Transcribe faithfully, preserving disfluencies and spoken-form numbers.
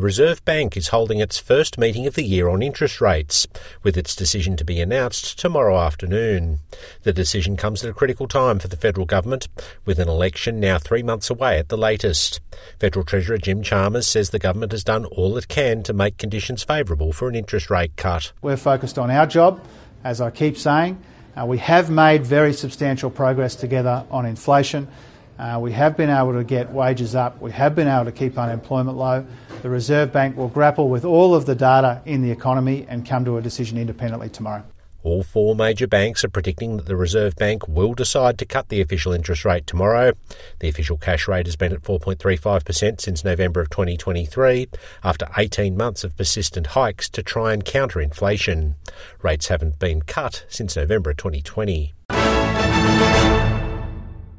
Reserve Bank is holding its first meeting of the year on interest rates, with its decision to be announced tomorrow afternoon. The decision comes at a critical time for the federal government, with an election now three months away at the latest. Federal Treasurer Jim Chalmers says the government has done all it can to make conditions favourable for an interest rate cut. We're focused on our job, as I keep saying. Uh, we have made very substantial progress together on inflation. Uh, we have been able to get wages up. We have been able to keep unemployment low. The Reserve Bank will grapple with all of the data in the economy and come to a decision independently tomorrow. All four major banks are predicting that the Reserve Bank will decide to cut the official interest rate tomorrow. The official cash rate has been at four point three five percent since November of twenty twenty-three, after eighteen months of persistent hikes to try and counter inflation. Rates haven't been cut since November of twenty twenty.